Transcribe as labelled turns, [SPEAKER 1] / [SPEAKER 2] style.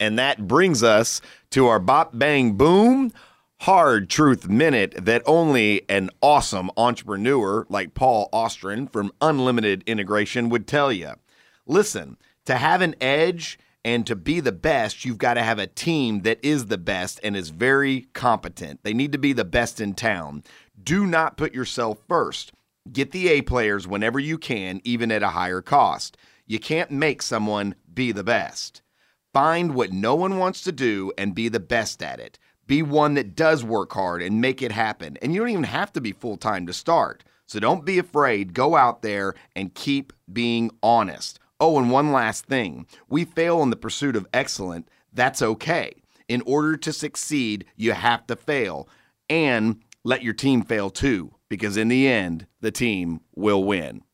[SPEAKER 1] And that brings us to our Bop Bang Boom Hard Truth Minute that only an awesome entrepreneur like Paul Ostrin from Unlimited Integration would tell you. Listen, to have an edge and to be the best, you've got to have a team that is the best and is very competent. They need to be the best in town. Do not put yourself first. Get the A players whenever you can, even at a higher cost. You can't make someone be the best. Find what no one wants to do and be the best at it. Be one that does work hard and make it happen. And you don't even have to be full-time to start. So don't be afraid. Go out there and keep being honest. Oh, and one last thing. We fail in the pursuit of excellence. That's okay. In order to succeed, you have to fail. And let your team fail too, because in the end, the team will win.